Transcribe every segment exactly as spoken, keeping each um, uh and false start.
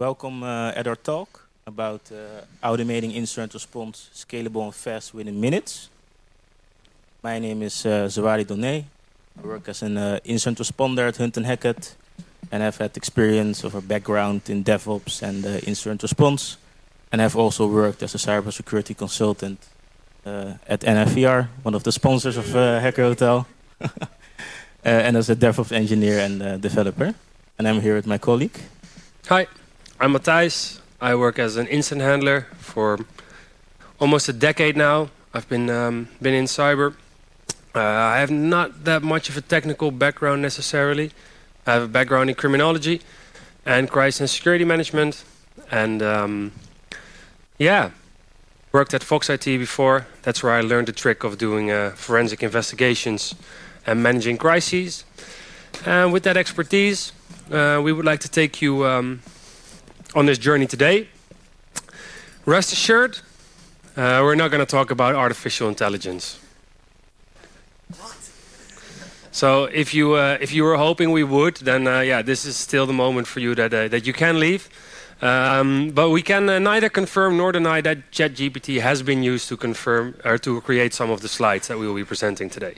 Welcome uh, at our talk about uh, automating incident response scalable and fast within minutes. My name is uh, Zawadi Donné. I work as an uh, incident responder at Hunt and Hackett, and I've had experience of a background in DevOps and uh, incident response, and I've also worked as a cybersecurity consultant uh, at N F V R, one of the sponsors of uh, Hacker Hotel, uh, and as a DevOps engineer and uh, developer. And I'm here with my colleague. Hi, I'm Matthijs. I work as an incident handler for almost a decade now. I've been um, been in cyber. Uh, I have not that much of a technical background necessarily. I have a background in criminology and crisis and security management. And um, yeah, worked at Fox I T before. That's where I learned the trick of doing uh, forensic investigations and managing crises. And with that expertise, uh, we would like to take you um, on this journey today. Rest assured, uh, we're not going to talk about artificial intelligence. What? So if you uh, if you were hoping we would, then uh, yeah, this is still the moment for you that uh, that you can leave. Um, but we can uh, neither confirm nor deny that ChatGPT has been used to confirm or to create some of the slides that we will be presenting today.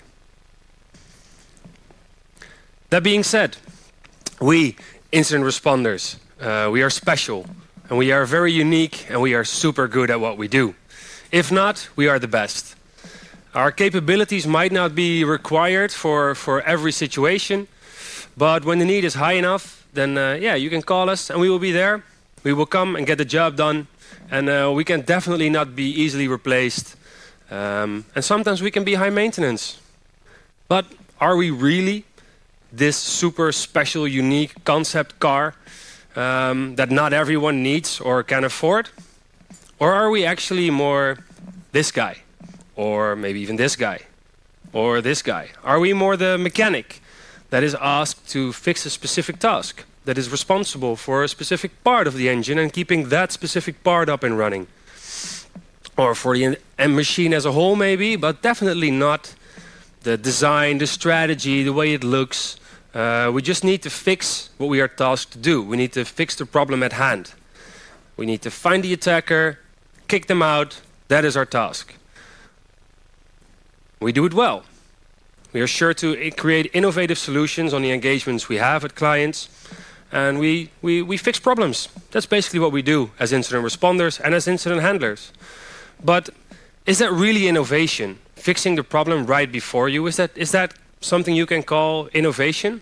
That being said, we incident responders, uh, we are special, and we are very unique, and we are super good at what we do. If not, we are the best. Our capabilities might not be required for, for every situation, but when the need is high enough, then uh, yeah, you can call us and we will be there. We will come and get the job done, and uh, we can definitely not be easily replaced. Um, and sometimes we can be high maintenance. But are we really this super special, unique concept car um, that not everyone needs or can afford? Or are we actually more this guy? Or maybe even this guy? Or this guy? Are we more the mechanic that is asked to fix a specific task, that is responsible for a specific part of the engine and keeping that specific part up and running? Or for the machine as a whole maybe, but definitely not the design, the strategy, the way it looks. Uh, we just need to fix what we are tasked to do. We need to fix the problem at hand. We need to find the attacker, kick them out. That is our task. We do it well. We are sure to create innovative solutions on the engagements we have at clients. And we, we, we fix problems. That's basically what we do as incident responders and as incident handlers. But is that really innovation? Fixing the problem right before you? Is that, is that something you can call innovation?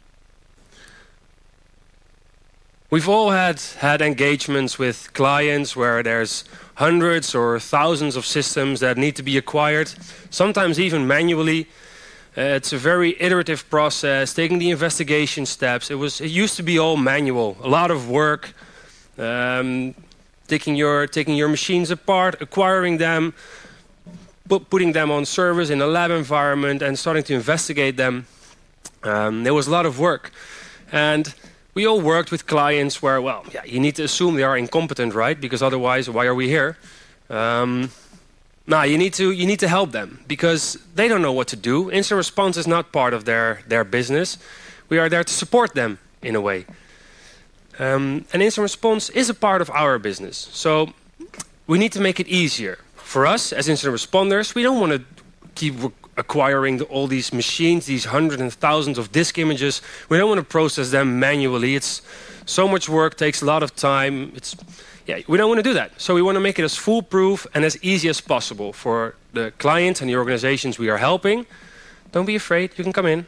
We've all had, had engagements with clients where there's hundreds or thousands of systems that need to be acquired, sometimes even manually. Uh, it's a very iterative process, taking the investigation steps. It was. It used to be all manual, a lot of work, um, taking your taking your machines apart, acquiring them, put, putting them on servers in a lab environment, and starting to investigate them. Um, there was a lot of work, and we all worked with clients where, well, yeah, you need to assume they are incompetent, right? Because otherwise, why are we here? Um, Nah, you need to you need to help them because they don't know what to do. Incident response is not part of their their business. We are there to support them in a way. Um, and incident response is a part of our business, so we need to make it easier for us as incident responders. We don't want to keep acquiring the, all these machines, these hundreds and thousands of disk images. We don't want to process them manually. It's so much work, takes a lot of time. It's Yeah, we don't want to do that. So we want to make it as foolproof and as easy as possible for the clients and the organizations we are helping. Don't be afraid, you can come in.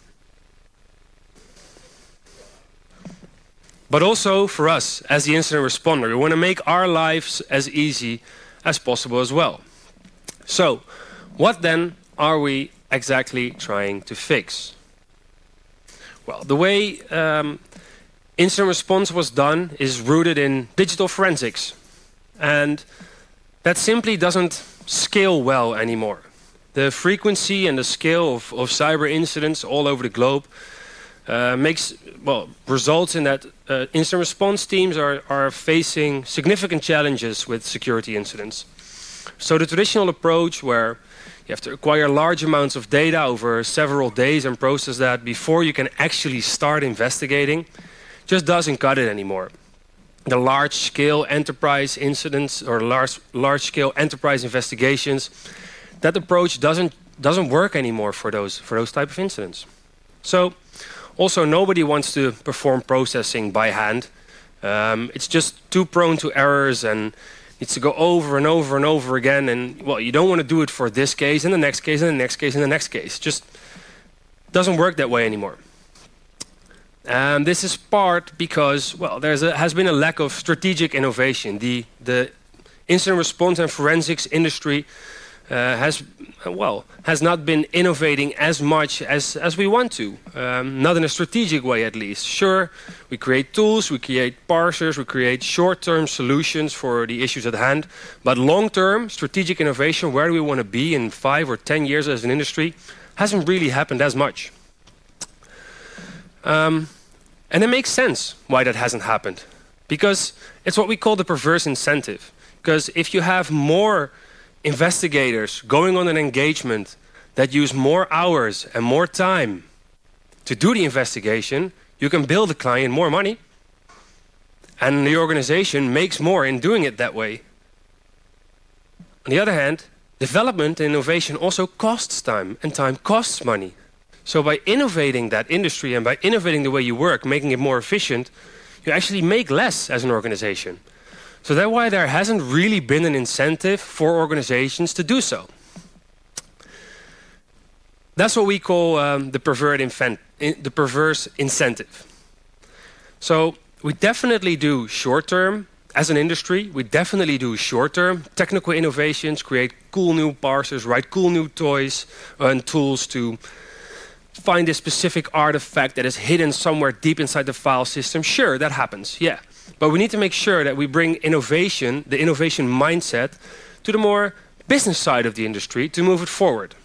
But also for us as the incident responder, we want to make our lives as easy as possible as well. So, what then are we exactly trying to fix? Well, the way um, incident response was done is rooted in digital forensics. And that simply doesn't scale well anymore. The frequency and the scale of, of cyber incidents all over the globe uh, makes, well, results in that uh, incident response teams are, are facing significant challenges with security incidents. So the traditional approach where you have to acquire large amounts of data over several days and process that before you can actually start investigating just doesn't cut it anymore. the large-scale enterprise incidents or large, large-scale enterprise investigations, that approach doesn't doesn't work anymore for those for those type of incidents. So, also nobody wants to perform processing by hand. Um, it's just too prone to errors and needs to go over and over and over again. And well, you don't want to do it for this case and the next case and the next case and the next case. Just doesn't work that way anymore. And this is part because, well, there has been a lack of strategic innovation. The, the incident response and forensics industry uh, has, well, has not been innovating as much as, as we want to. Um, not in a strategic way, at least. Sure, we create tools, we create parsers, we create short-term solutions for the issues at hand. But long-term, strategic innovation, where do we want to be in five or ten years as an industry, hasn't really happened as much. Um, and it makes sense why that hasn't happened. Because it's what we call the perverse incentive. Because if you have more investigators going on an engagement that use more hours and more time to do the investigation, you can bill the client more money. And the organization makes more in doing it that way. On the other hand, development and innovation also costs time, and time costs money. So by innovating that industry and by innovating the way you work, making it more efficient, you actually make less as an organization. So that's why there hasn't really been an incentive for organizations to do so. That's what we call um, the, pervert infen- the perverse incentive. So we definitely do short-term, as an industry, we definitely do short-term technical innovations, create cool new parsers, write cool new toys and tools to find a specific artifact that is hidden somewhere deep inside the file system. Sure, that happens, yeah. But we need to make sure that we bring innovation, the innovation mindset, to the more business side of the industry to move it forward.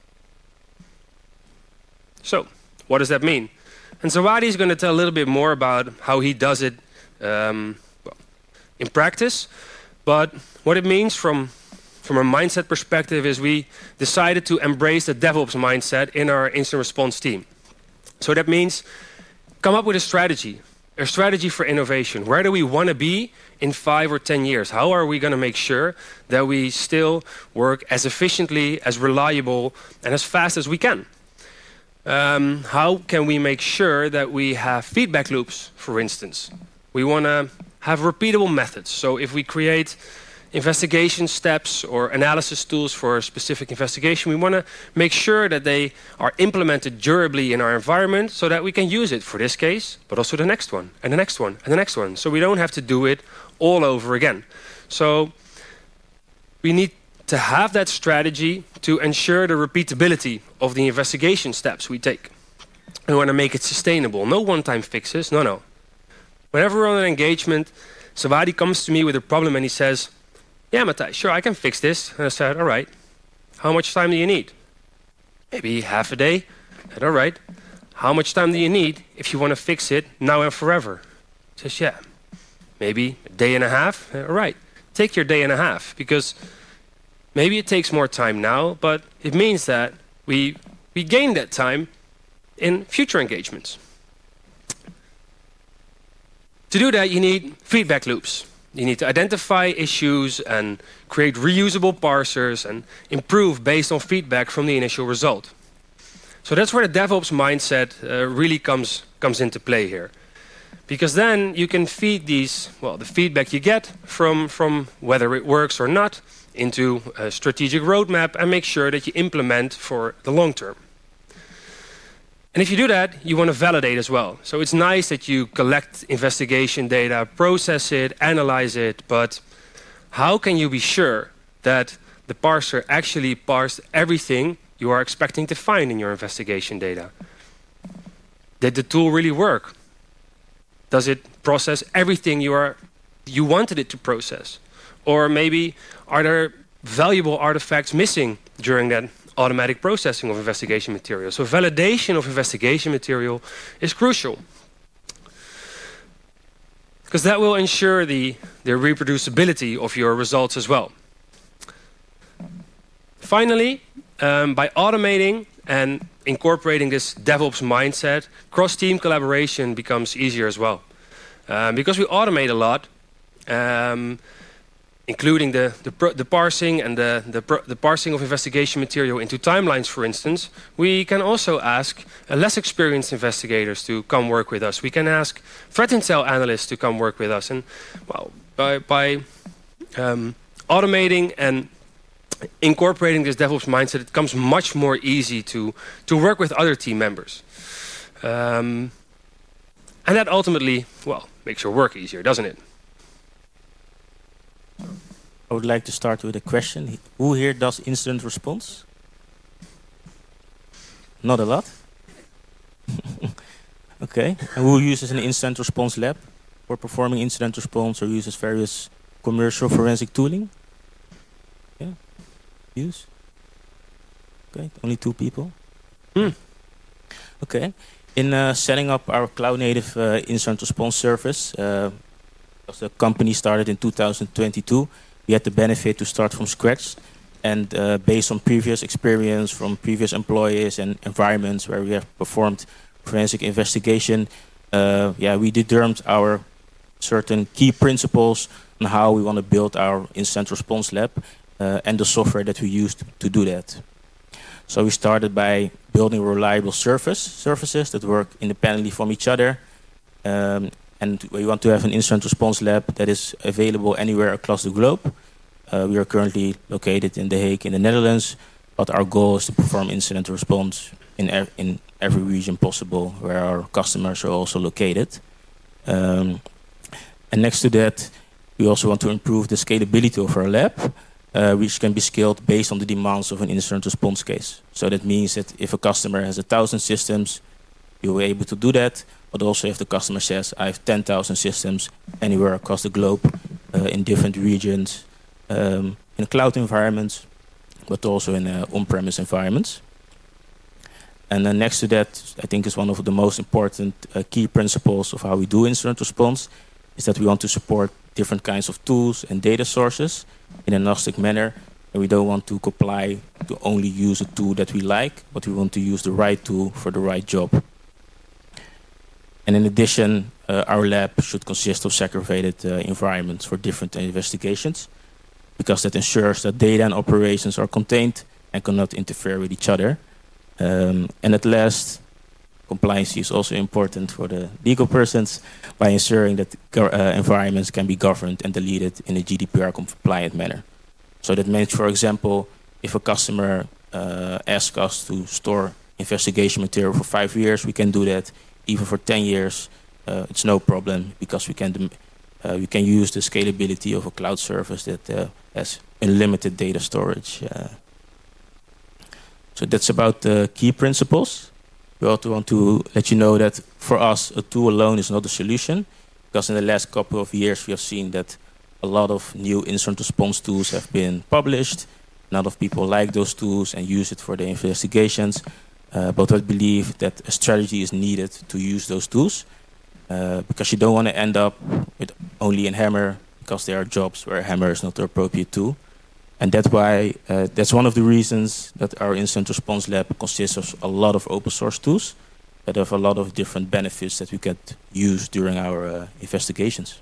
So, what does that mean? And Zawadi is going to tell a little bit more about how he does it um, well, in practice. But what it means from, from a mindset perspective is we decided to embrace the DevOps mindset in our incident response team. So that means come up with a strategy. A strategy for innovation. Where do we want to be in five or ten years? How are we going to make sure that we still work as efficiently, as reliable, and as fast as we can? Um, how can we make sure that we have feedback loops, for instance? We want to have repeatable methods. So if we create investigation steps or analysis tools for a specific investigation, we want to make sure that they are implemented durably in our environment so that we can use it for this case, but also the next one, and the next one, and the next one. So we don't have to do it all over again. So we need to have that strategy to ensure the repeatability of the investigation steps we take. We want to make it sustainable. No one-time fixes, no, no. Whenever we're on an engagement, Zawadi comes to me with a problem and he says, yeah, Matthijs, sure, I can fix this. And I said, all right, how much time do you need? Maybe half a day. I said, all right, how much time do you need if you want to fix it now and forever? He says, yeah, maybe a day and a half. Said, all right, take your day and a half, because maybe it takes more time now, but it means that we, we gain that time in future engagements. To do that, you need feedback loops. You need to identify issues and create reusable parsers and improve based on feedback from the initial result. So that's where the DevOps mindset uh, really comes, comes into play here. Because then you can feed these, well, the feedback you get from, from whether it works or not into a strategic roadmap and make sure that you implement for the long term. And if you do that, you want to validate as well. So it's nice that you collect investigation data, process it, analyze it, but how can you be sure that the parser actually parsed everything you are expecting to find in your investigation data? Did the tool really work? Does it process everything you are you wanted it to process? Or maybe are there valuable artifacts missing during that automatic processing of investigation material? So validation of investigation material is crucial, because that will ensure the, the reproducibility of your results as well. Finally, um, by automating and incorporating this DevOps mindset, cross-team collaboration becomes easier as well. Um, because we automate a lot, um, including the, the, the parsing and the, the, the parsing of investigation material into timelines, for instance, we can also ask uh, less experienced investigators to come work with us. We can ask threat intel analysts to come work with us. And well, by, by um, automating and incorporating this DevOps mindset, it becomes much more easy to, to work with other team members. Um, and that ultimately, well, makes your work easier, doesn't it? I would like to start with a question. Who here does incident response? Not a lot? Okay. And who uses an incident response lab for performing incident response or uses various commercial forensic tooling? Yeah. Use? Okay. Only two people? Hmm. Okay. In uh, setting up our cloud-native uh, incident response service, uh, the company started in two thousand twenty-two, we had the benefit to start from scratch. And uh, based on previous experience from previous employees and environments where we have performed forensic investigation, uh, yeah, we determined our certain key principles on how we want to build our incident response lab uh, and the software that we use to, to do that. So we started by building reliable service, services that work independently from each other. Um, and we want to have an incident response lab that is available anywhere across the globe. Uh, we are currently located in The Hague in the Netherlands, but our goal is to perform incident response in, ev in every region possible where our customers are also located. Um, and next to that, we also want to improve the scalability of our lab, Uh, which can be scaled based on the demands of an incident response case. So that means that if a customer has a thousand systems, you're able to do that. But also if the customer says, I have ten thousand systems anywhere across the globe, uh, in different regions, um, in cloud environments, but also in uh, on-premise environments. And then next to that, I think is one of the most important uh, key principles of how we do incident response, is that we want to support different kinds of tools and data sources in an agnostic manner, and we don't want to comply to only use a tool that we like, but we want to use the right tool for the right job. And in addition, uh, our lab should consist of segregated uh, environments for different investigations, because that ensures that data and operations are contained and cannot interfere with each other. Um, and at last, compliance is also important for the legal persons by ensuring that uh, environments can be governed and deleted in a G D P R compliant manner. So that means, for example, if a customer uh, asks us to store investigation material for five years, we can do that. Even for ten years, uh, it's no problem, because we can uh, we can use the scalability of a cloud service that uh, has unlimited data storage. Uh, so that's about the key principles. We also want to let you know that for us, a tool alone is not a solution, because in the last couple of years we have seen that a lot of new incident response tools have been published. A lot of people like those tools and use it for their investigations. Uh, but I believe that a strategy is needed to use those tools, uh, because you don't want to end up with only a hammer, because there are jobs where a hammer is not the appropriate tool. And that's why uh, that's one of the reasons that our incident response lab consists of a lot of open source tools that have a lot of different benefits that we can use during our uh, investigations.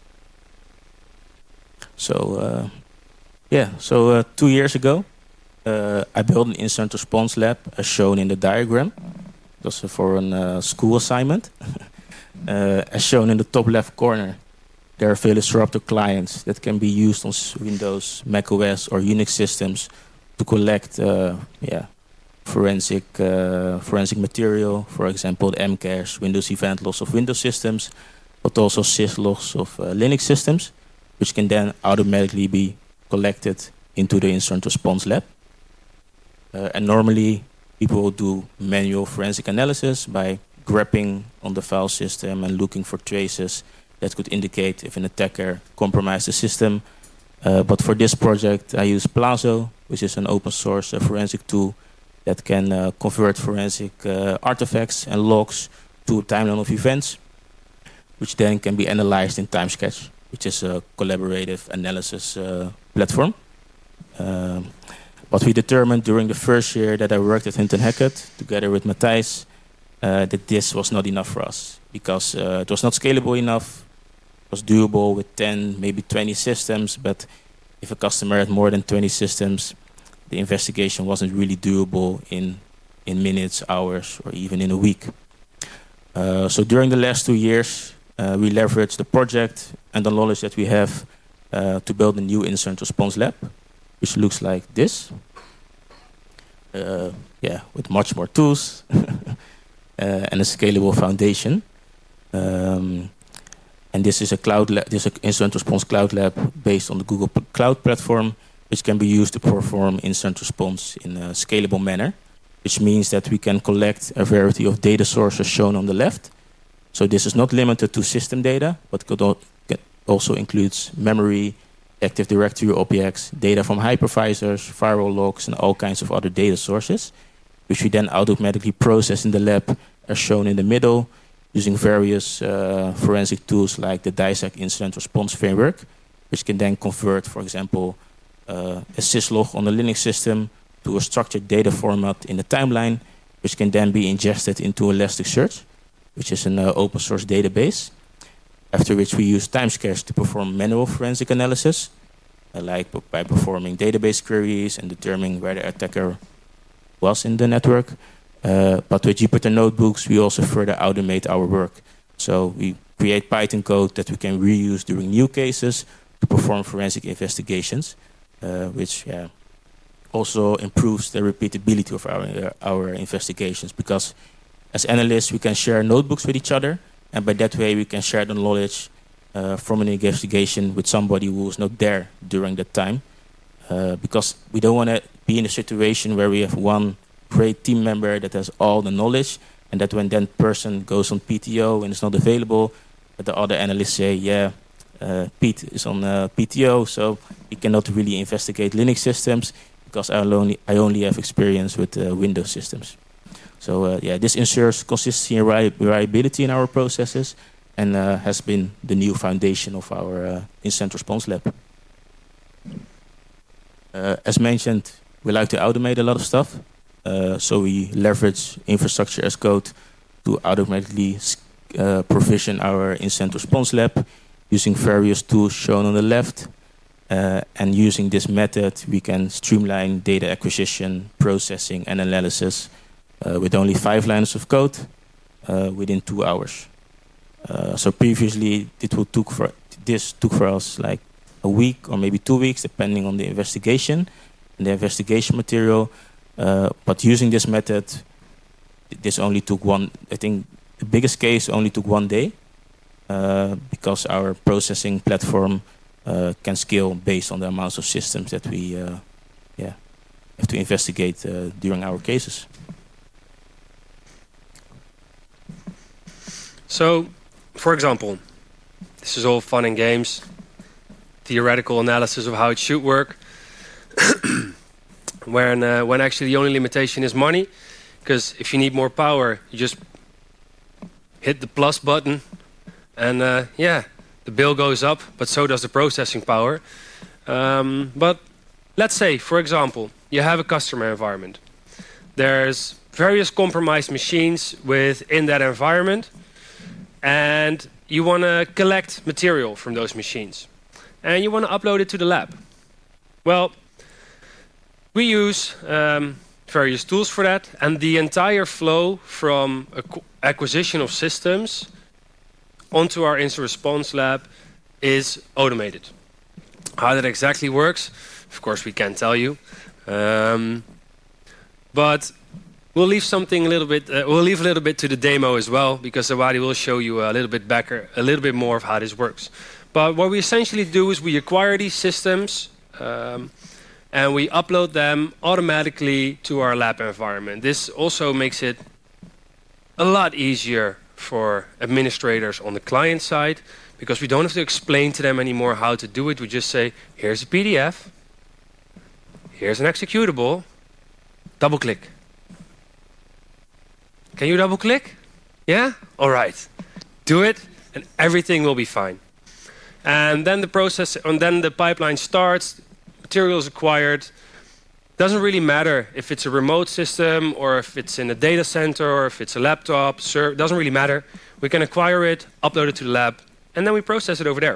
So uh, yeah, so uh, two years ago, uh, I built an incident response lab as shown in the diagram. It was for a uh, school assignment. uh, as shown in the top left corner, there are Velociraptor clients that can be used on Windows, macOS, or Unix systems to collect uh, yeah, forensic uh, forensic material. For example, the Mcache, Windows event logs of Windows systems, but also syslogs of uh, Linux systems, which can then automatically be collected into the incident response lab. Uh, and normally, people will do manual forensic analysis by grabbing on the file system and looking for traces that could indicate if an attacker compromised the system. Uh, but for this project, I use Plazo, which is an open source uh, forensic tool that can uh, convert forensic uh, artifacts and logs to a timeline of events, which then can be analyzed in TimeSketch, which is a collaborative analysis uh, platform. Um, but we determined during the first year that I worked at Hunt and Hackett, together with Matthijs, uh, that this was not enough for us, because uh, it was not scalable enough. was doable with ten, maybe twenty systems, but if a customer had more than twenty systems, the investigation wasn't really doable in, in minutes, hours, or even in a week. Uh, so during the last two years, uh, we leveraged the project and the knowledge that we have uh, to build a new incident response lab, which looks like this. Uh, yeah, with much more tools uh, and a scalable foundation. Um, and this is a cloud lab, this is an incident response cloud lab based on the Google Cloud platform, which can be used to perform incident response in a scalable manner, which means that we can collect a variety of data sources shown on the left. So this is not limited to system data, but could also includes memory, Active Directory objects, data from hypervisors, firewall logs, and all kinds of other data sources, which we then automatically process in the lab as shown in the middle, using various uh, forensic tools like the DISAC Incident Response Framework, which can then convert, for example, uh, a syslog on a Linux system to a structured data format in the timeline, which can then be ingested into Elasticsearch, which is an uh, open source database. After which we use Timescache to perform manual forensic analysis, uh, like by performing database queries and determining where the attacker was in the network. Uh, but with Jupyter Notebooks, we also further automate our work. So we create Python code that we can reuse during new cases to perform forensic investigations, uh, which yeah, also improves the repeatability of our, uh, our investigations, because as analysts, we can share notebooks with each other, and by that way, we can share the knowledge uh, from an investigation with somebody who was not there during that time. Uh, because we don't want to be in a situation where we have one great team member that has all the knowledge, and that when that person goes on P T O and is not available, that the other analysts say, yeah, uh, Pete is on uh, P T O, so he cannot really investigate Linux systems because I only, I only have experience with uh, Windows systems. So uh, yeah, this ensures consistency and reliability in our processes, and uh, has been the new foundation of our uh, incident response lab. Uh, as mentioned, we like to automate a lot of stuff. Uh, so we leverage infrastructure as code to automatically uh, provision our incident response lab using various tools shown on the left. Uh, and using this method, we can streamline data acquisition, processing, and analysis Uh, with only five lines of code uh, within two hours. Uh, so previously, it would took for this took for us like a week or maybe two weeks, depending on the investigation and the investigation material. Uh, but using this method, this only took one. I think the biggest case only took one day, uh, because our processing platform uh, can scale based on the amounts of systems that we uh, yeah have to investigate uh, during our cases. So, for example, this is all fun and games, theoretical analysis of how it should work, when, uh, when actually the only limitation is money, because if you need more power, you just hit the plus button, and uh, yeah, the bill goes up, but so does the processing power. Um, but let's say, for example, you have a customer environment. There's various compromised machines within that environment, and you want to collect material from those machines, and you want to upload it to the lab. Well, we use um, various tools for that, and the entire flow from acquisition of systems onto our incident response lab is automated. How that exactly works, of course, we can't tell you, um, but we'll leave something a little bit. Uh, we'll leave a little bit to the demo as well, because Zawadi will show you a little bit back, a little bit more of how this works. But what we essentially do is we acquire these systems um, and we upload them automatically to our lab environment. This also makes it a lot easier for administrators on the client side, because we don't have to explain to them anymore how to do it. We just say, here's a P D F, here's an executable, double click. Can you double click? Yeah? All right. Do it and everything will be fine. And then the process, and then the pipeline starts, material is acquired. Doesn't really matter if it's a remote system or if it's in a data center or if it's a laptop, server, doesn't really matter. We can acquire it, upload it to the lab, and then we process it over there.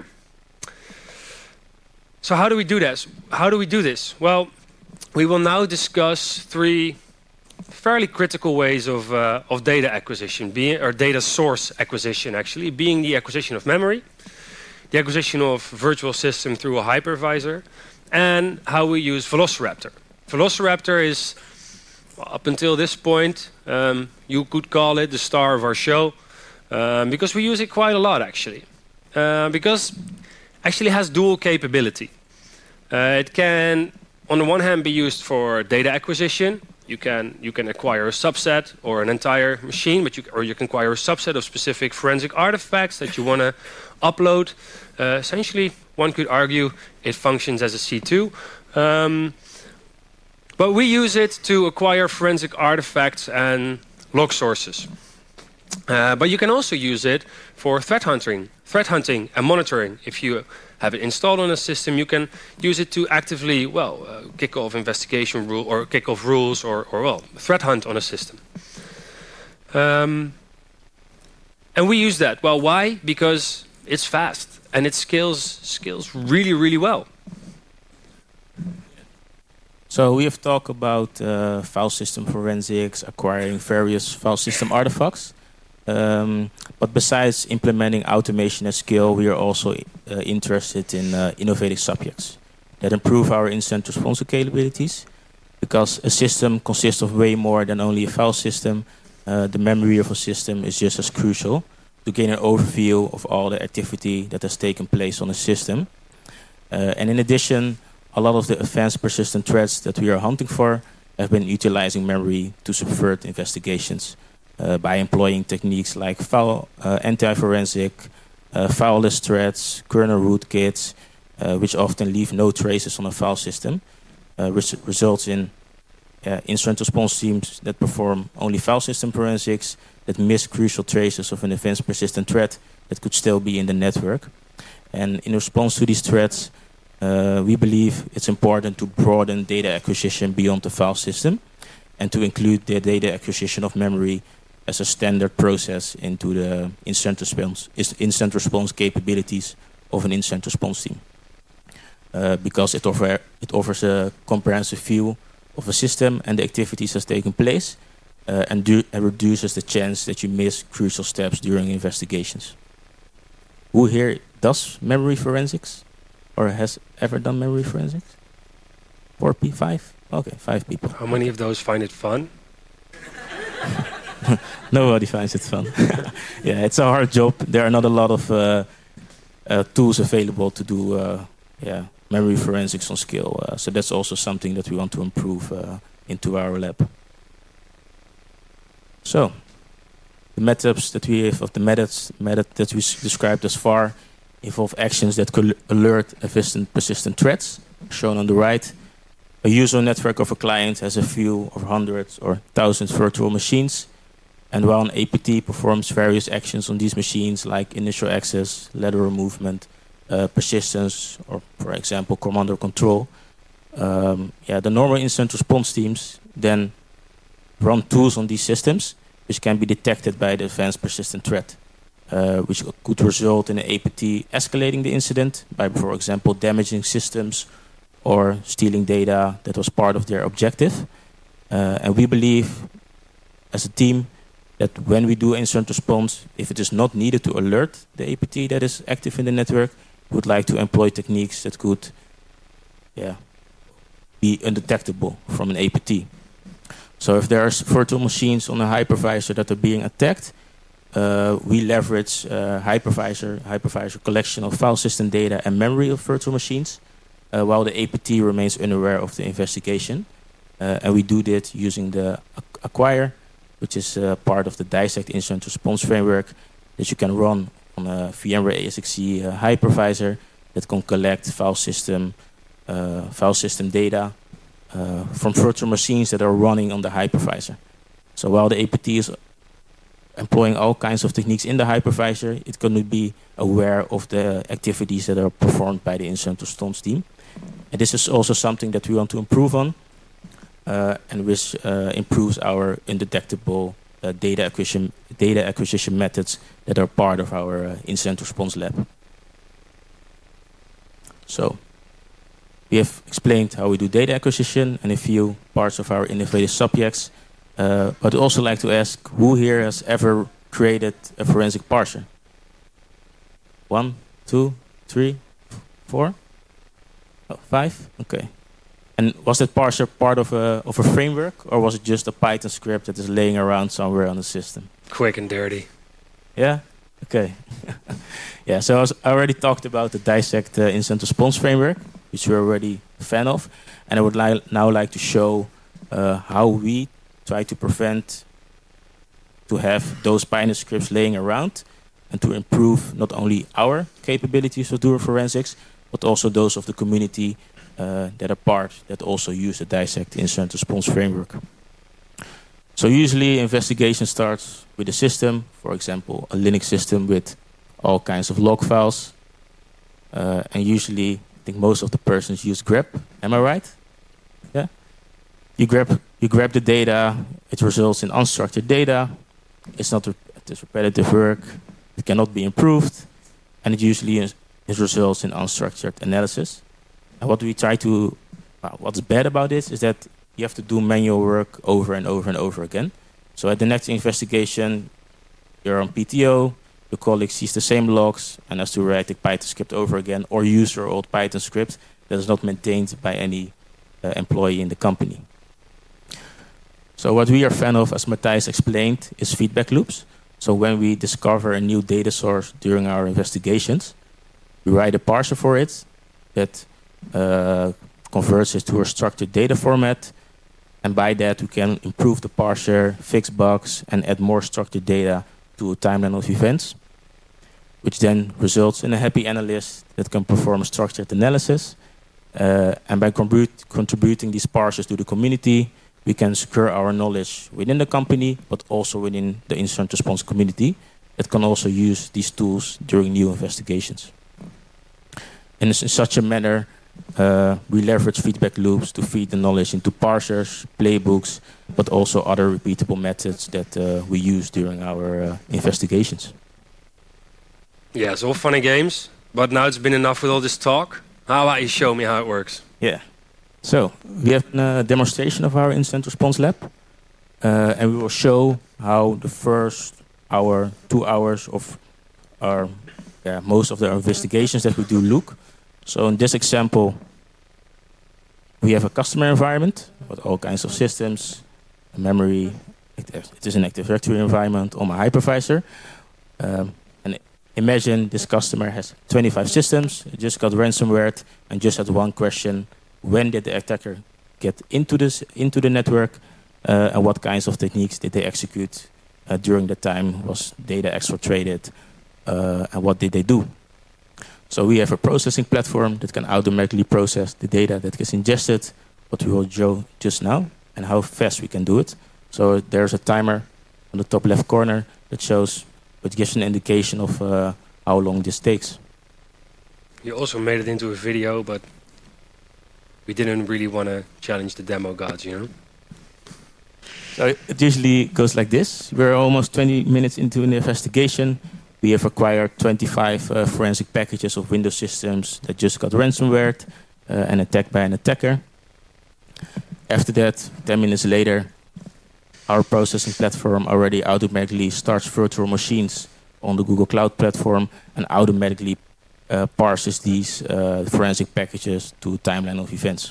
So how do we do this? How do we do this? Well, we will now discuss three fairly critical ways of, uh, of data acquisition, being, or data source acquisition actually, being the acquisition of memory, the acquisition of virtual system through a hypervisor, and how we use Velociraptor. Velociraptor is, well, up until this point, um, you could call it the star of our show, um, because we use it quite a lot actually. Uh, because actually has dual capability. Uh, it can, on the one hand, be used for data acquisition. You can you can acquire a subset or an entire machine, but you or you can acquire a subset of specific forensic artifacts that you want to upload. Uh, essentially, one could argue it functions as a C two. Um, but we use it to acquire forensic artifacts and log sources. Uh, but you can also use it for threat hunting, threat hunting and monitoring. If you have it installed on a system, you can use it to actively, well, uh, kick off investigation rule or kick off rules or, or well, threat hunt on a system. Um, and we use that. Well, why? Because it's fast and it scales scales really, really well. So we have talked about uh, file system forensics, acquiring various file system artifacts. Um, but besides implementing automation at scale, we are also uh, interested in uh, innovative subjects that improve our incident response capabilities. Because a system consists of way more than only a file system, uh, the memory of a system is just as crucial to gain an overview of all the activity that has taken place on a system. Uh, and in addition, a lot of the advanced persistent threats that we are hunting for have been utilizing memory to subvert investigations. Uh, by employing techniques like file, uh, anti-forensic, uh, fileless threats, kernel rootkits, uh, which often leave no traces on a file system, uh, which results in uh, incident response teams that perform only file system forensics, that miss crucial traces of an advanced persistent threat that could still be in the network. And in response to these threats, uh, we believe it's important to broaden data acquisition beyond the file system and to include the data acquisition of memory as a standard process into the incident response, incident response capabilities of an incident response team. Uh, because it, offer, it offers a comprehensive view of a system and the activities that's taken place, uh, and, do, and reduces the chance that you miss crucial steps during investigations. Who here does memory forensics? Or has ever done memory forensics? Four P, five? Okay, five people. How many of those find it fun? Nobody finds it fun. Yeah, it's a hard job. There are not a lot of uh, uh, tools available to do uh, yeah, memory forensics on scale. Uh, so that's also something that we want to improve uh, into our lab. So, the methods that we have, of the methods method that we described thus far, involve actions that could alert persistent, persistent threats, shown on the right. A user network of a client has a few or hundreds or thousands virtual machines. And while an A P T performs various actions on these machines, like initial access, lateral movement, uh, persistence, or for example, command or control, um, yeah, the normal incident response teams then run tools on these systems, which can be detected by the advanced persistent threat, uh, which could result in an A P T escalating the incident by, for example, damaging systems or stealing data that was part of their objective. Uh, and we believe, as a team, that when we do incident response, if it is not needed to alert the A P T that is active in the network, we would like to employ techniques that could yeah, be undetectable from an A P T. So if there are virtual machines on a hypervisor that are being attacked, uh, we leverage uh, hypervisor, hypervisor collection of file system data and memory of virtual machines, uh, while the A P T remains unaware of the investigation. Uh, and we do that using the Acquire, which is uh, part of the Dissect incident response framework that you can run on a VMware A S X E uh, hypervisor that can collect file system, uh, file system data uh, from virtual machines that are running on the hypervisor. So while the A P T is employing all kinds of techniques in the hypervisor, it cannot be aware of the activities that are performed by the incident response team. And this is also something that we want to improve on, uh, and which uh, improves our undetectable uh, data acquisition data acquisition methods that are part of our uh, incident response lab. So we have explained how we do data acquisition and a few parts of our innovative subjects. Uh, but I'd also like to ask, who here has ever created a forensic parser? One, two, three, four, oh, five? Okay. And was that parser part of a, of a framework, or was it just a Python script that is laying around somewhere on the system? Quick and dirty. Yeah? Okay. Yeah, so I, was, I already talked about the Dissect uh, incident response framework, which we're already a fan of. And I would li now like to show uh, how we try to prevent to have those Python scripts laying around and to improve not only our capabilities of doing forensics, but also those of the community uh, that are part that also use the Dissect incident response framework. So usually investigation starts with a system, for example, a Linux system with all kinds of log files. Uh, and usually, I think most of the persons use grep. Am I right? Yeah? You grab, you grab the data, it results in unstructured data. It's not it is repetitive work, it cannot be improved, and it usually is, it results in unstructured analysis. And what we try to, uh, what's bad about this is that you have to do manual work over and over and over again. So at the next investigation, you're on P T O, your colleague sees the same logs and has to write the Python script over again, or use your old Python script that is not maintained by any uh, employee in the company. So what we are fan of, as Matthijs explained, is feedback loops. So when we discover a new data source during our investigations, we write a parser for it that uh, converts it to a structured data format. And by that, we can improve the parser, fix bugs, and add more structured data to a timeline of events, which then results in a happy analyst that can perform a structured analysis. Uh, and by contributing these parsers to the community, we can secure our knowledge within the company, but also within the incident response community that can also use these tools during new investigations. And in such a manner, uh, we leverage feedback loops to feed the knowledge into parsers, playbooks, but also other repeatable methods that uh, we use during our uh, investigations. Yeah, it's all fun and games, but now it's been enough with all this talk. How about you show me how it works? Yeah. So we have a demonstration of our incident response lab, uh, and we will show how the first hour, two hours of our, yeah, most of the investigations that we do look. So in this example, we have a customer environment with all kinds of systems, memory. It is an Active Directory environment on my hypervisor. Um, and imagine this customer has twenty-five systems, it just got ransomware, and just had one question: when did the attacker get into this into the network, uh, and what kinds of techniques did they execute uh, during the time was data exfiltrated, uh, and what did they do? So we have a processing platform that can automatically process the data that gets ingested, what we will show just now, and how fast we can do it. So there's a timer on the top left corner that shows, which gives an indication of uh, how long this takes. You also made it into a video, but we didn't really want to challenge the demo gods, you know? So it usually goes like this. We're almost twenty minutes into an investigation. We have acquired twenty-five uh, forensic packages of Windows systems that just got ransomware uh, and attacked by an attacker. After that, ten minutes later, our processing platform already automatically starts virtual machines on the Google Cloud platform and automatically uh, parses these uh, forensic packages to a timeline of events.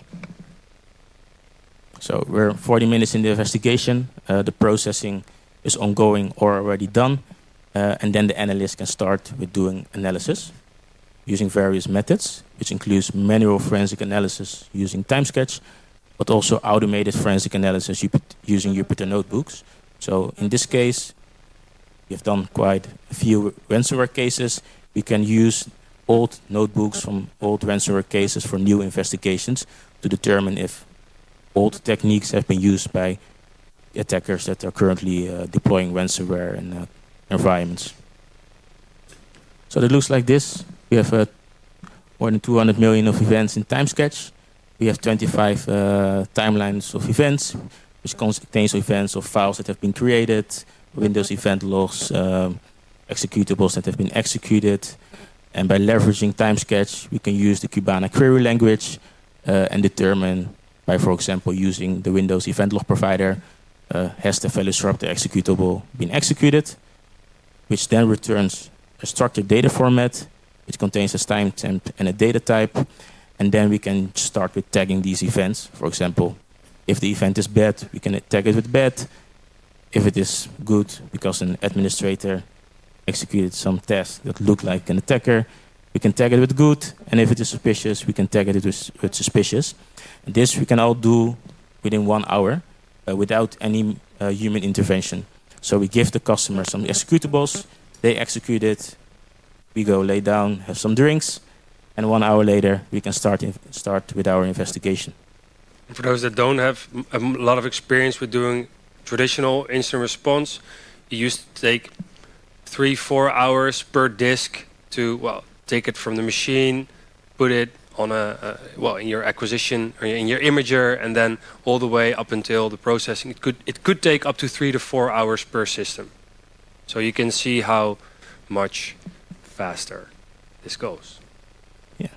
So we're forty minutes in the investigation. Uh, the processing is ongoing or already done. Uh, and then the analyst can start with doing analysis using various methods, which includes manual forensic analysis using TimeSketch, but also automated forensic analysis using Jupyter Notebooks. So in this case, we've done quite a few ransomware cases. We can use old notebooks from old ransomware cases for new investigations to determine if old techniques have been used by attackers that are currently uh, deploying ransomware in uh, environments. So it looks like this. We have uh, more than two hundred million of events in TimeSketch. We have twenty-five uh, timelines of events. which contains events of files that have been created, Windows event logs, um, executables that have been executed. And by leveraging Timesketch, we can use the Kibana query language uh, and determine, by, for example, using the Windows event log provider, uh, has the Velociraptor executable been executed, which then returns a structured data format, which contains a timestamp and a data type. And then we can start with tagging these events. For example, if the event is bad, we can tag it with bad. If it is good, because an administrator executed some tests that look like an attacker, we can tag it with good. And if it is suspicious, we can tag it with, with suspicious. And this we can all do within one hour uh, without any uh, human intervention. So we give the customer some executables, they execute it, we go lay down, have some drinks, and one hour later we can start in, start with our investigation. For those that don't have a lot of experience with doing traditional incident response, it used to take three, four hours per disk to, well, take it from the machine, put it on a, uh, well, in your acquisition, or in your imager, and then all the way up until the processing. It could, it could take up to three to four hours per system. So you can see how much faster this goes. Yeah.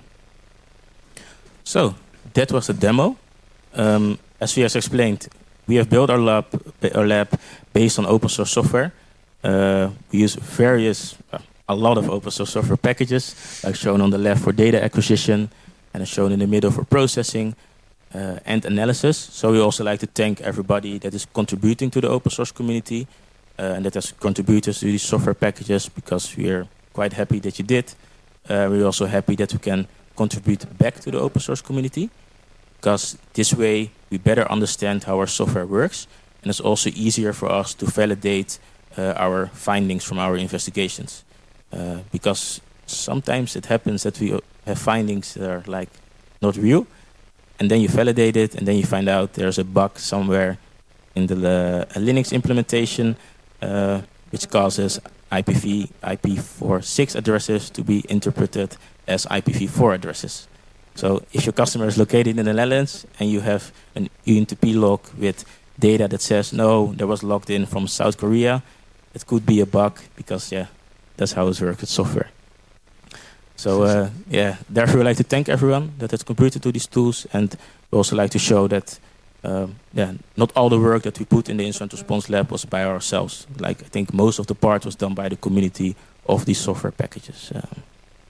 So that was a demo. Um, as we have explained, we have built our lab, our lab based on open source software. Uh, we use various, uh, a lot of open source software packages, like shown on the left for data acquisition, and as shown in the middle for processing uh, and analysis. So we also like to thank everybody that is contributing to the open source community uh, and that has contributed to these software packages, because we are quite happy that you did. Uh, we're also happy that we can contribute back to the open source community, because this way we better understand how our software works, and it's also easier for us to validate uh, our findings from our investigations. Uh, because sometimes it happens that we have findings that are like not real, and then you validate it, and then you find out there's a bug somewhere in the uh, Linux implementation uh, which causes I P v I P v six addresses to be interpreted as I P v four addresses. So if your customer is located in the Netherlands and you have an U N T P log with data that says, no, there was logged in from South Korea, it could be a bug, because, yeah, that's how it works with software. So, uh, yeah, therefore we'd like to thank everyone that has contributed to these tools, and we also like to show that, um, yeah, not all the work that we put in the Incident Response Lab was by ourselves. Like, I think most of the part was done by the community of these software packages. Um,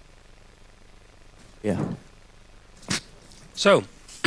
yeah. So,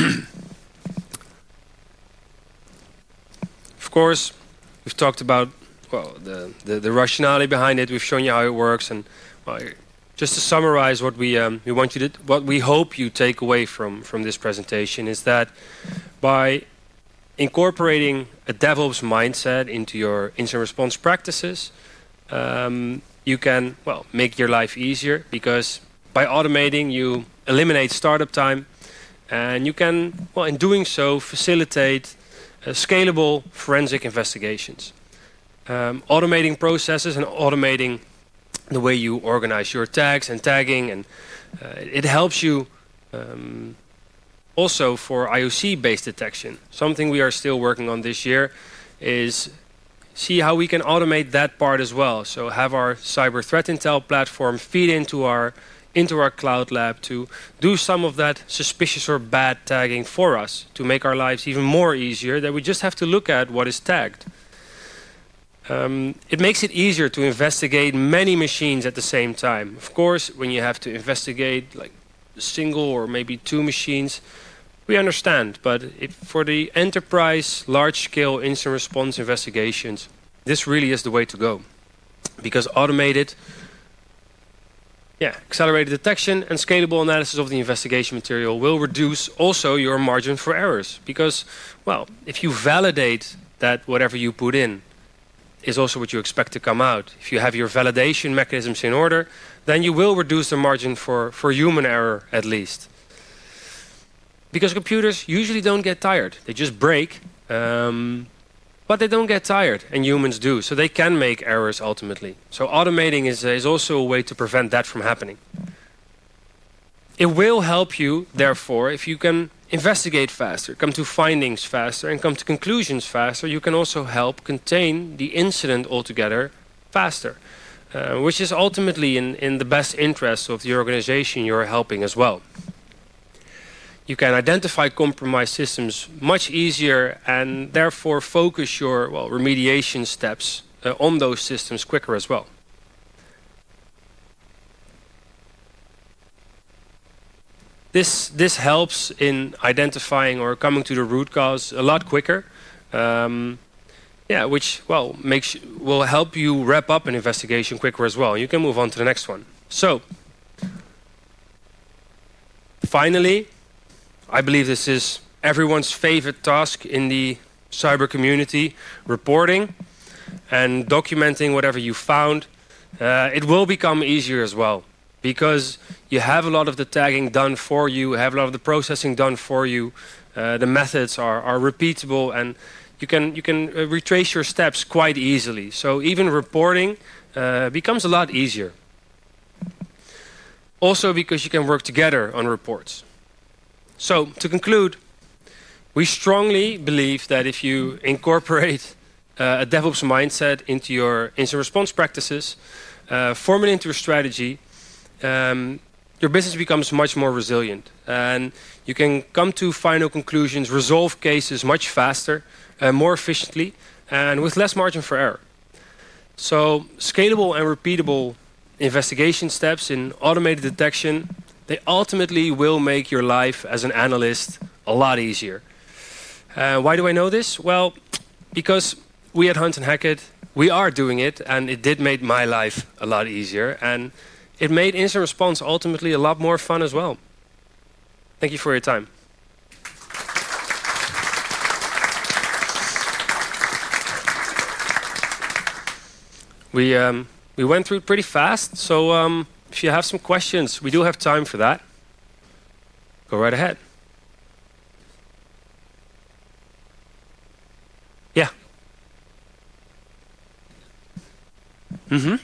of course, we've talked about, well, the, the, the rationale behind it. We've shown you how it works, and well, just to summarize, what we um, we want you to, what we hope you take away from from this presentation is that by incorporating a DevOps mindset into your incident response practices, um, you can, well, make your life easier, because by automating you eliminate startup time. And you can, well, in doing so, facilitate uh, scalable forensic investigations. Um, automating processes and automating the way you organize your tags and tagging, and uh, it helps you um, also for I O C-based detection. Something we are still working on this year is see how we can automate that part as well. So have our Cyber Threat Intel platform feed into our into our cloud lab to do some of that suspicious or bad tagging for us, to make our lives even more easier, that we just have to look at what is tagged. Um, it makes it easier to investigate many machines at the same time. Of course, when you have to investigate like a single or maybe two machines, we understand, but if for the enterprise, large-scale incident response investigations, this really is the way to go. Because automated Yeah, accelerated detection and scalable analysis of the investigation material will reduce also your margin for errors. Because, well, if you validate that whatever you put in is also what you expect to come out, if you have your validation mechanisms in order, then you will reduce the margin for, for human error at least. Because computers usually don't get tired. They just break, um, but they don't get tired, and humans do. So they can make errors ultimately. So automating is, uh, is also a way to prevent that from happening. It will help you, therefore, if you can investigate faster, come to findings faster, and come to conclusions faster, you can also help contain the incident altogether faster, uh, which is ultimately in, in the best interest of the organization you're helping as well. You can identify compromised systems much easier and therefore focus your well, remediation steps uh, on those systems quicker as well. This, this helps in identifying or coming to the root cause a lot quicker, um, yeah, which well makes will help you wrap up an investigation quicker as well. You can move on to the next one. So, finally, I believe this is everyone's favorite task in the cyber community: reporting and documenting whatever you found. Uh, it will become easier as well, because you have a lot of the tagging done for you, have a lot of the processing done for you. Uh, the methods are, are repeatable, and you can, you can uh, retrace your steps quite easily. So even reporting uh, becomes a lot easier. Also because you can work together on reports. So to conclude, we strongly believe that if you incorporate uh, a DevOps mindset into your incident response practices, uh, form it into a strategy, Um, your business becomes much more resilient, and you can come to final conclusions, resolve cases much faster, uh, more efficiently, and with less margin for error. So scalable and repeatable investigation steps in automated detection, they ultimately will make your life as an analyst a lot easier. Uh, why do I know this? Well, because we at Hunt and Hackett, we are doing it, and it did make my life a lot easier, and it made incident response ultimately a lot more fun as well. Thank you for your time. We, um, we went through it pretty fast, so um, if you have some questions, we do have time for that. Go right ahead. Yeah. Mm-hmm.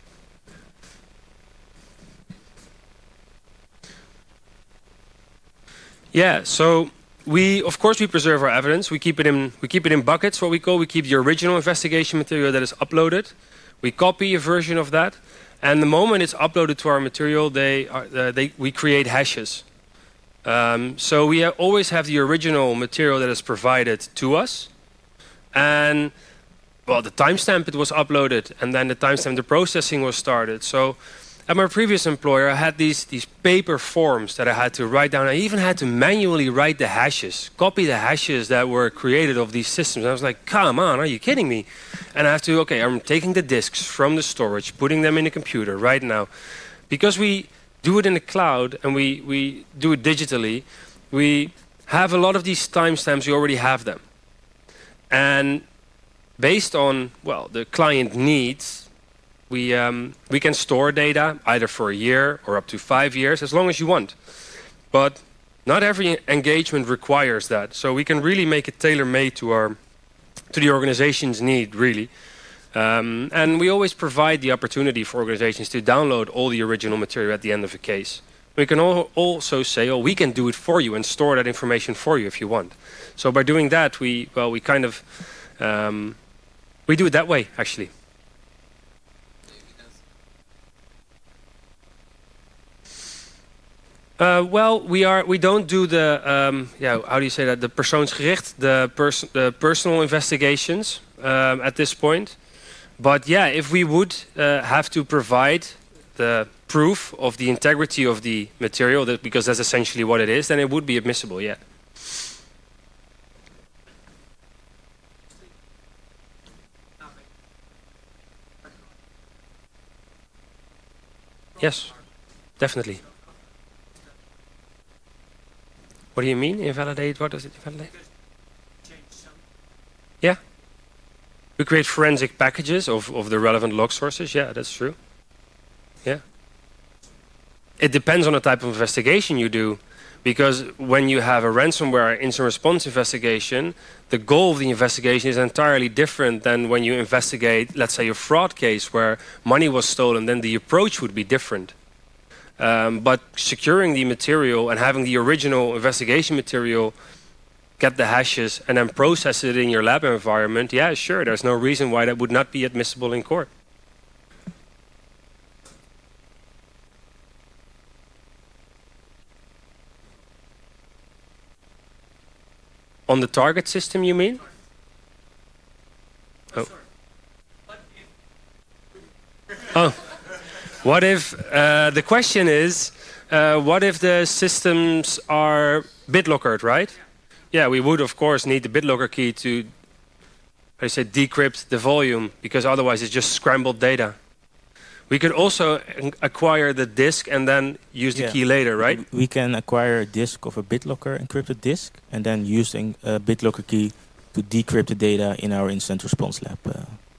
Yeah, so we, of course, we preserve our evidence. We keep it in, we keep it in buckets, what we call. We keep the original investigation material that is uploaded. We copy a version of that, and the moment it's uploaded to our material, they, are, uh, they we create hashes. Um, so we ha always have the original material that is provided to us, and well, the timestamp it was uploaded, and then the timestamp the processing was started. So at my previous employer, I had these, these paper forms that I had to write down. I even had to manually write the hashes, copy the hashes that were created of these systems. And I was like, come on, are you kidding me? And I have to, okay, I'm taking the disks from the storage, putting them in the computer right now. Because we do it in the cloud and we, we do it digitally, we have a lot of these timestamps, we already have them. And based on, well, the client needs, We, um, we can store data either for a year or up to five years, as long as you want. But not every engagement requires that. So we can really make it tailor-made to our, to the organization's need, really. Um, and we always provide the opportunity for organizations to download all the original material at the end of a case. We can al also say, oh, we can do it for you and store that information for you if you want. So by doing that, we, well, we kind of, um, we do it that way, actually. Uh, well, we are. We don't do the. Um, yeah, how do you say that? The persoonsgericht, the person, the personal investigations um, at this point. But yeah, if we would uh, have to provide the proof of the integrity of the material, that because that's essentially what it is, then it would be admissible. Yeah. Yes, definitely. What do you mean, invalidate? What does it invalidate? Yeah. We create forensic packages of, of the relevant log sources. Yeah, that's true. Yeah. It depends on the type of investigation you do. Because when you have a ransomware incident response investigation, the goal of the investigation is entirely different than when you investigate, let's say, a fraud case where money was stolen, then the approach would be different. Um, but securing the material and having the original investigation material, get the hashes, and then process it in your lab environment, yeah, sure, there's no reason why that would not be admissible in court. On the target system, you mean? Oh. Oh. What if, uh, the question is, uh, what if the systems are BitLockered, right? Yeah, we would of course need the BitLocker key to, how do you say, decrypt the volume, because otherwise it's just scrambled data. We could also acquire the disk and then use the yeah. key later, right? We can acquire a disk of a BitLocker encrypted disk and then using a BitLocker key to decrypt the data in our incident response lab. Uh.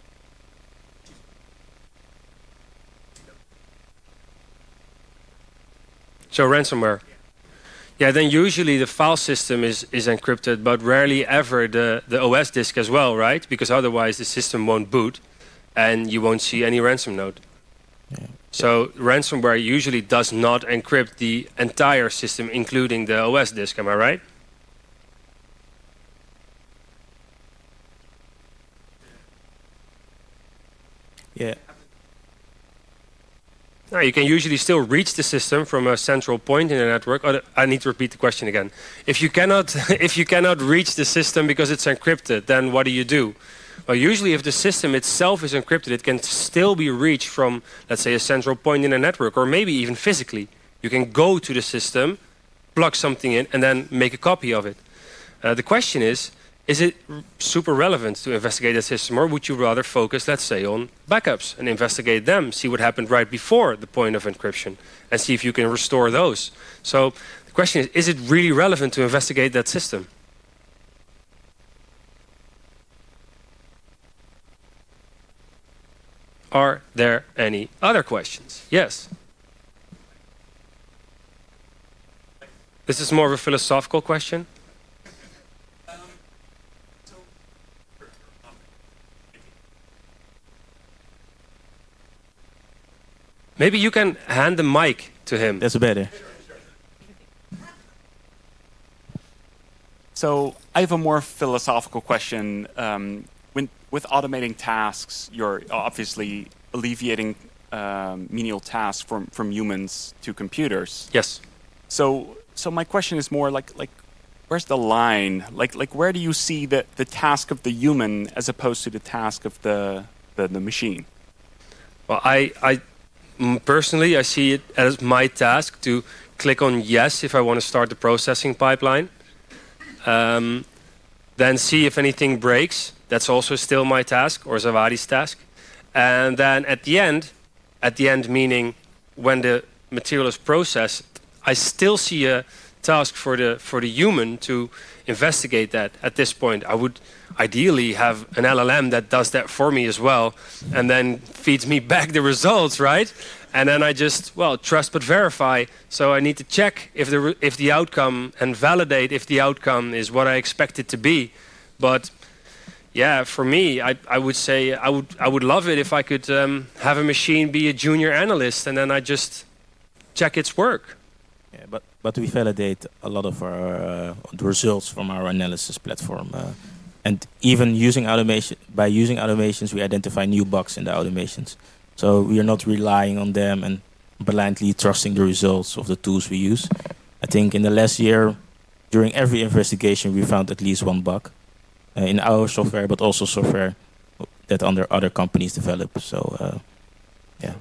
So ransomware. Yeah, then usually the file system is, is encrypted, but rarely ever the, the O S disk as well, right? Because otherwise the system won't boot and you won't see any ransom node. Yeah. So ransomware usually does not encrypt the entire system, including the O S disk, am I right? Yeah. No, you can usually still reach the system from a central point in the network. Oh, I need to repeat the question again. If you cannot, if you cannot reach the system because it's encrypted, then what do you do? Well, usually if the system itself is encrypted, it can still be reached from, let's say, a central point in a network, or maybe even physically. You can go to the system, plug something in, and then make a copy of it. Uh, the question is, is it super relevant to investigate the system, or would you rather focus, let's say, on backups and investigate them, see what happened right before the point of encryption, and see if you can restore those? So the question is, is it really relevant to investigate that system? Are there any other questions? Yes. This is more of a philosophical question. Maybe you can hand the mic to him. That's better. So I have a more philosophical question. Um, when, with automating tasks, you're obviously alleviating um, menial tasks from, from humans to computers. Yes. So so my question is more like like where's the line? Like like where do you see the, the task of the human as opposed to the task of the the, the machine? Well, I I. Personally, I see it as my task to click on yes if I want to start the processing pipeline. Um, then see if anything breaks. That's also still my task, or Zawadi's task. And then at the end, at the end meaning when the material is processed, I still see a task for the for the human to investigate that. At this point, I would ideally have an L L M that does that for me as well, and then feeds me back the results, right? And then I just, well, trust but verify. So I need to check if the if the outcome and validate if the outcome is what I expect it to be. But yeah, for me, I I would say I would I would love it if I could um, have a machine be a junior analyst, and then I just check its work. Yeah, but but we validate a lot of our uh, the results from our analysis platform. Uh, And even using automation, by using automations, we identify new bugs in the automations. So we are not relying on them and blindly trusting the results of the tools we use. I think in the last year, during every investigation, we found at least one bug uh, in our software, but also software that under other companies develop. So, uh, yeah.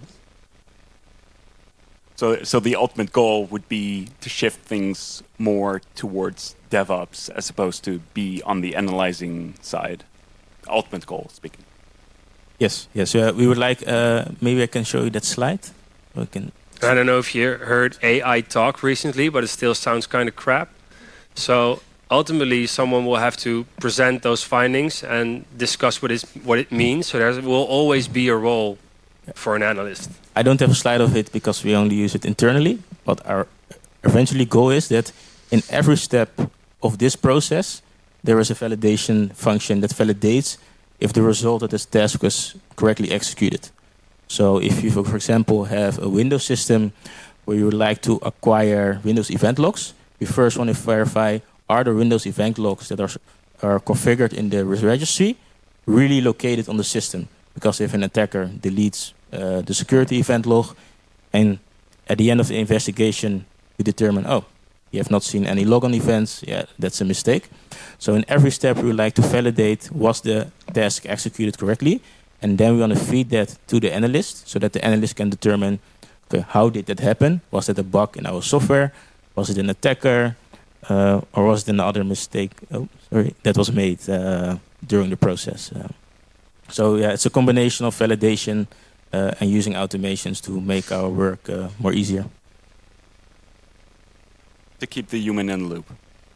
So, so the ultimate goal would be to shift things more towards DevOps as opposed to be on the analyzing side. Ultimate goal, speaking. Yes, yes. Uh, we would like. Uh, maybe I can show you that slide. We can. I don't know if you heard A I talk recently, but it still sounds kind of crap. So ultimately, someone will have to present those findings and discuss what is what it means. So there will always be a role for an analyst. I don't have a slide of it because we only use it internally. But our eventually goal is that in every step of this process, there is a validation function that validates if the result of this task was correctly executed. So if you, for example, have a Windows system where you would like to acquire Windows event logs, we first want to verify, are the Windows event logs that are, are configured in the registry really located on the system? Because if an attacker deletes uh, the security event log, and at the end of the investigation, you determine, oh, you have not seen any logon events, yeah, that's a mistake. So in every step, we would like to validate, was the task executed correctly? And then we want to feed that to the analyst so that the analyst can determine, okay, how did that happen? Was it a bug in our software? Was it an attacker? Uh, or was it another mistake oh, sorry, that was made uh, during the process? Uh, so yeah, it's a combination of validation uh, and using automations to make our work uh, more easier. To keep the human in the loop.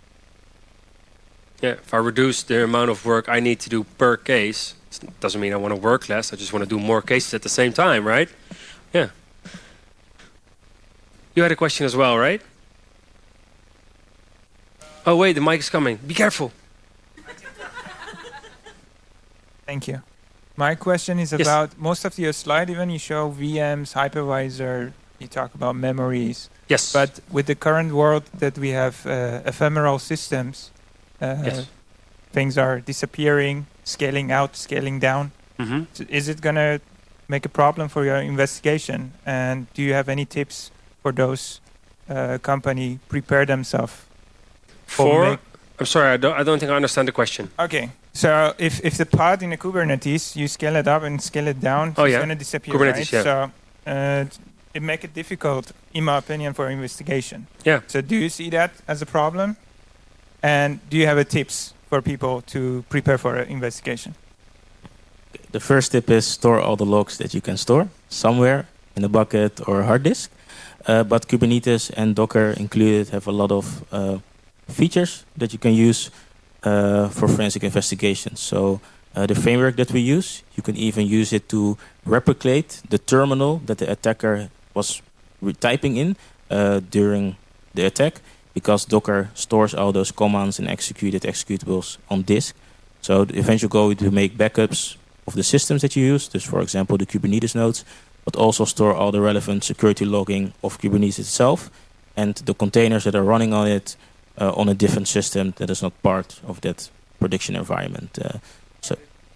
Yeah, if I reduce the amount of work I need to do per case, it doesn't mean I want to work less. I just want to do more cases at the same time, right? Yeah. You had a question as well, right? Oh, wait, the mic is coming. Be careful. Thank you. My question is Yes. about most of your slide, even you show V Ms, hypervisor, you talk about memories. Yes. But with the current world that we have uh, ephemeral systems, uh, Yes. things are disappearing, scaling out, scaling down. Mm-hmm. So is it going to make a problem for your investigation? And do you have any tips for those uh, company prepare themselves? For, make- I'm sorry, I don't, I don't think I understand the question. Okay. So if, if the pod in a Kubernetes, you scale it up and scale it down, Oh, it's yeah. going to disappear, Kubernetes, right? yeah. So uh, it make it difficult, in my opinion, for investigation. Yeah. So do you see that as a problem? And do you have a tips for people to prepare for an investigation? The first tip is store all the logs that you can store somewhere in a bucket or hard disk. Uh, but Kubernetes and Docker included have a lot of uh, features that you can use uh, for forensic investigations. So uh, the framework that we use, you can even use it to replicate the terminal that the attacker was typing in uh, during the attack, because Docker stores all those commands and executed executables on disk. So the eventual goal is to make backups of the systems that you use, dus for example the Kubernetes nodes, but also store all the relevant security logging of Kubernetes itself and the containers that are running on it uh, on a different system that is not part of that production environment. Uh, so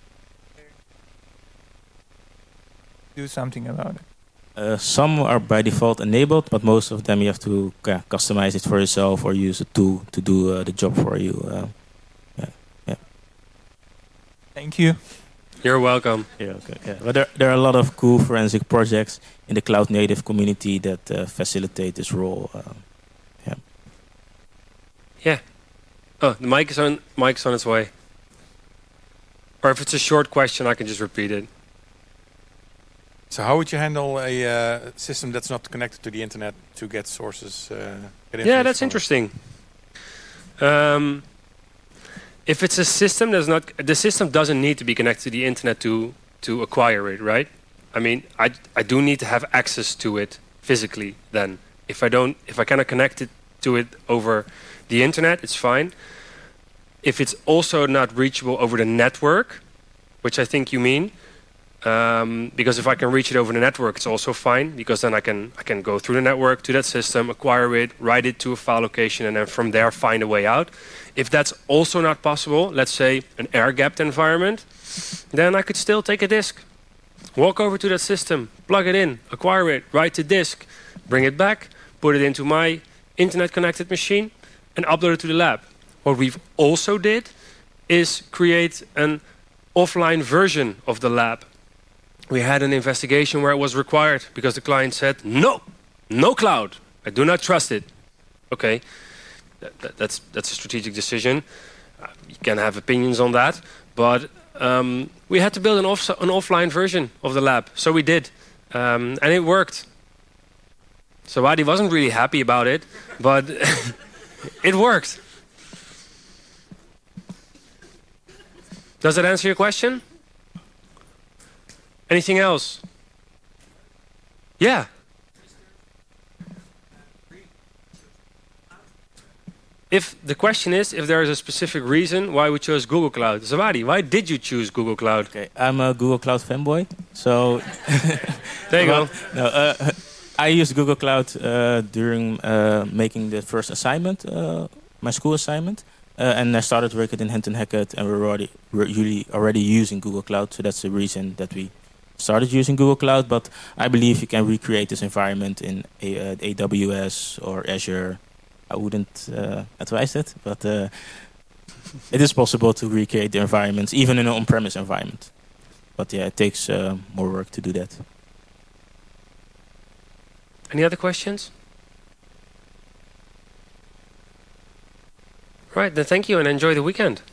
Do something about it. uh, some are by default enabled, but most of them you have to uh, customize it for yourself or use a tool to do uh, the job for you. Uh, yeah, yeah. Thank you. You're welcome. Yeah, okay. Yeah. But there, there are a lot of cool forensic projects in the cloud native community that uh, facilitate this role. Um, yeah. Yeah. Oh, the mic is on. Mic's on its way. Or if it's a short question, I can just repeat it. So how would you handle a uh, system that's not connected to the internet to get sources? Uh, get Yeah, that's from it? interesting. Um, if it's a system that's not, the system doesn't need to be connected to the internet to to acquire it, right? I mean, I I do need to have access to it physically. Then, if I don't, if I cannot connect it to it over the internet, it's fine. If it's also not reachable over the network, which I think you mean. Um, because if I can reach it over the network, it's also fine, because then I can I can go through the network to that system, acquire it, write it to a file location, and then from there find a way out. If that's also not possible, let's say an air-gapped environment, then I could still take a disk, walk over to that system, plug it in, acquire it, write the disk, bring it back, put it into my internet-connected machine, and upload it to the lab. What we've also did is create an offline version of the lab. We had an investigation where it was required because the client said, no, no cloud. I do not trust it. Okay, that, that, that's, that's a strategic decision. Uh, you can have opinions on that. But um, we had to build an, off, an offline version of the lab. So we did. Um, and it worked. So Wadi wasn't really happy about it, but it worked. Does that answer your question? Anything else? Yeah. If the question is if there is a specific reason why we chose Google Cloud. Zawadi, why did you choose Google Cloud? Okay, I'm a Google Cloud fanboy, so There you go. no, uh, I used Google Cloud uh, during uh, making the first assignment, uh, my school assignment. Uh, and I started working in Hinton Hackett, and we're already we're really already using Google Cloud. So that's the reason that we started using Google Cloud. But I believe you can recreate this environment in a, uh, A W S or Azure. I wouldn't uh, advise it, but uh, it is possible to recreate the environments, even in an on-premise environment. But yeah, it takes uh, more work to do that. Any other questions? Right, then thank you and enjoy the weekend.